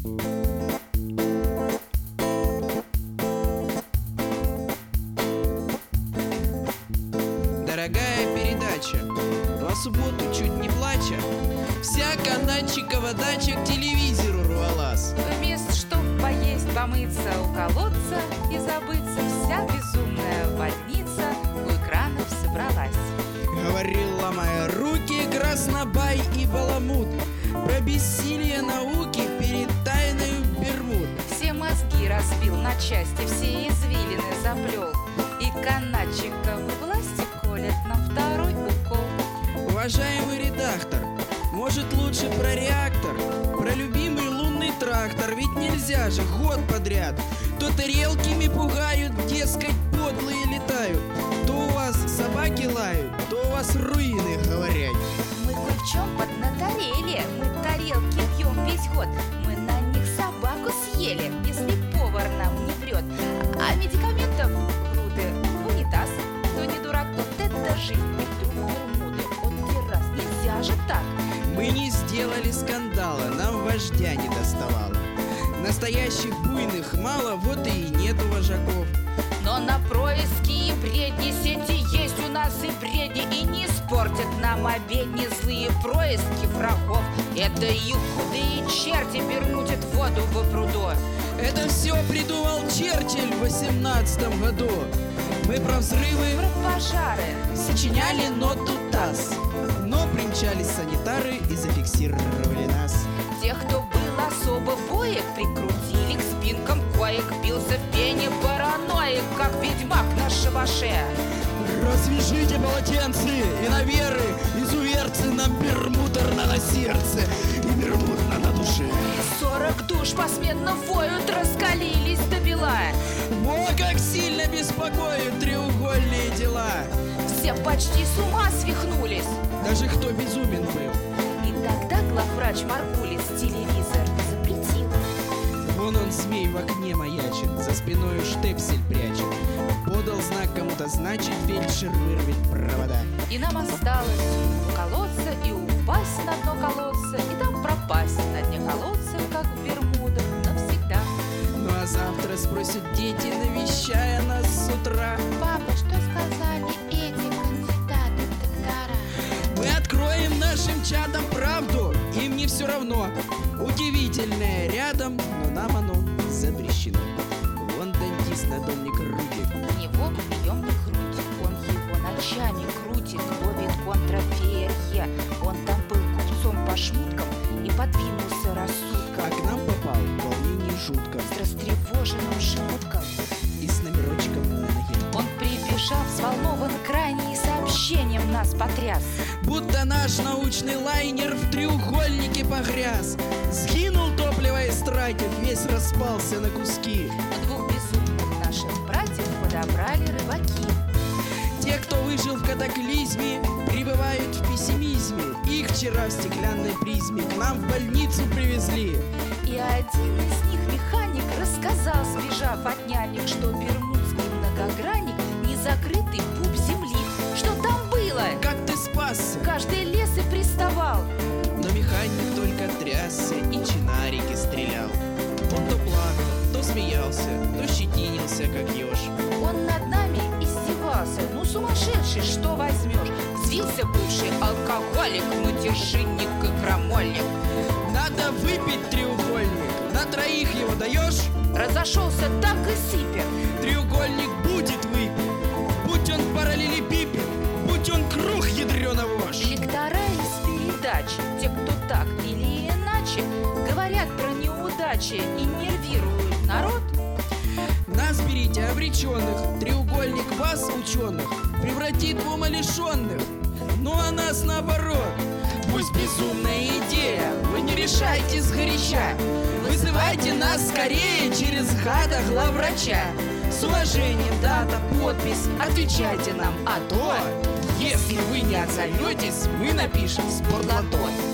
Дорогая передача, по субботу чуть не плача, вся канадчикова дача к телевизору рвалась. Вместо чтоб поесть, помыться, уколоться и забыться, вся безумная больница у экранов собралась. Говорил, ломая руки, краснобай и баламут про бессилие науки перед тайною Бермуд. Все мозги разбил на части, все извилины заплел, и канадчиковы власти колят нам второй укол. Уважаемый редактор, может лучше про реактор, про любимый лунный трактор, ведь нельзя же год подряд. То тарелками пугают, дескать, подлые летают, то у вас собаки лают, то у вас руины говорят. Мы кое в чем поднаторели, мы тарелки пьем весь год, мы на них собаку съели, если повар нам не врет. А медикаментов груды в унитаз, кто не дурак, вот это жизнь, и вдруг Бермуды, он раз, нельзя же так. Мы не сделали скандала, нам вождя не доставало. Настоящих буйных мало, вот и нету вожаков. Но на происки и бредни сети есть у нас и бредни, и не испортят нам обедни злые происки врагов. Это их худые черти пермутят воду в пруду. Это все придумал Черчилль в 18 году. Мы про взрывы, Про пожары сочиняли ноту ТАСС, но примчались санитары и зафиксировали нас. тех, кто был особо боек, прикрутили к спинкам коек, бился в пене параноик, как ведьмак на шабаше. Развяжите полотенцы, иноверы, изуверцы, нам бермудерно на сердце и бермудно на душе. 40 душ посменно воют, раскалились до бела. О, как сильно беспокоят треугольные дела. Все почти с ума свихнулись. Даже кто безумен был. И тогда главврач Маргулис телевизор запретил. Вон он, змей, в окне маячит, за спиной штепсель прячет. Подал знак кому-то, значит, фельдшер вырвет провода. И нам осталось уколоться и упасть на дно колодца, и там пропасть на дне колодца, как в Бермудах, навсегда. Ну а завтра спросят дети, навещая нас с утра. Папа, что сказали эти кандидаты в доктора? Мы откроем нашим чадам правду, им не все равно. Удивительное рядом, но нам оно запрещено. Вон дантист надомник руки. У него приемный грудь, он его ночами крутит, ловит контраферье. Он там был купцом по шмуткам и подвинулся А рассудком к нам попал волнение жутко с растревоженным желудком. и с номерочком на ноге. Он, прибежав, взволнован крайне и сообщением нас потряс. Будто наш научный лайнер в треугольнике погряз. Сгинул топливо истратив, весь распался на куски. Двух безумных наших братьев подобрали рыбаки. Те, кто выжил в катаклизме, пребывают в пессимизме. Их вчера в стеклянной призме к нам в больницу привезли. И один из них, механик, рассказал, сбежав от нянек, что бермудский многогранник — незакрытый пуп земли. Что там было? Как ты спасся? Каждый лес и приставал. Но механик только трясся и чинарики стрелял. Он то плакал, то смеялся, то щетинился, как еж. Он над нами издевался. Ну, сумасшедший, что возьмешь? Взвился бывший алкоголик, матершинник и крамольник. Надо выпить треугольник, на троих его даешь? Разошелся так и сыпет. Треугольник будет выпит, будь он параллелепипед, будь он круг ядрёна вошь. Лектора из передачи, те, кто так или иначе говорят про неудачи и нервируют народ. Нас берите, обреченных, треугольник вас, ученых, превратит в умалишенных, ну а нас наоборот. Пусть безумная идея, вы не решайте сгоряча, вызывайте нас скорее через гада главврача. С уважением, дата, подпись, отвечайте нам, а то, если вы не отзоветесь, мы напишем спортлото.